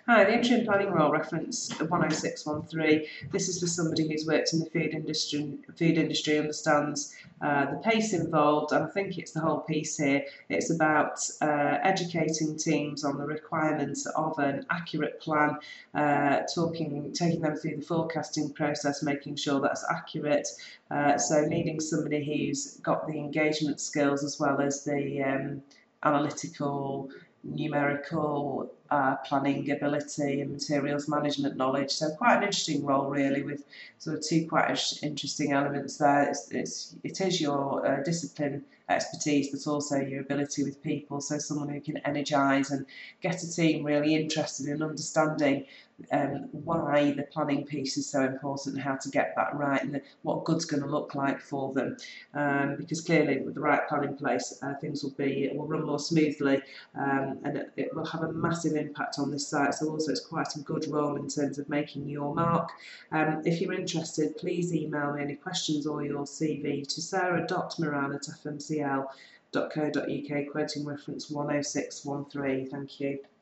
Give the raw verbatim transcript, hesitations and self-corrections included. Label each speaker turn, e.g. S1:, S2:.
S1: Hi, the interim planning role reference one oh six one three. This is for somebody who's worked in the food industry, food industry understands uh, the pace involved, and I think it's the whole piece here. It's about uh, educating teams on the requirements of an accurate plan, uh, talking, taking them through the forecasting process, making sure that's accurate. Uh, so needing somebody who's got the engagement skills as well as the um, analytical, numerical uh, planning ability and materials management knowledge. So quite an interesting role really, with sort of two quite interesting elements there. It's, it's, it is your uh, discipline expertise, but also your ability with people. So someone who can energise and get a team really interested in understanding um, why the planning piece is so important and how to get that right, and the, what good's going to look like for them. Um, because clearly with the right plan in place, uh, things will be, it will run more smoothly, um, and it, it will have a massive impact on this site. So also it's quite a good role in terms of making your mark. Um, if you're interested, please email me any questions or your C V to sarah dot moran at f m c l dot co dot u k, quoting reference one oh six one three. Thank you.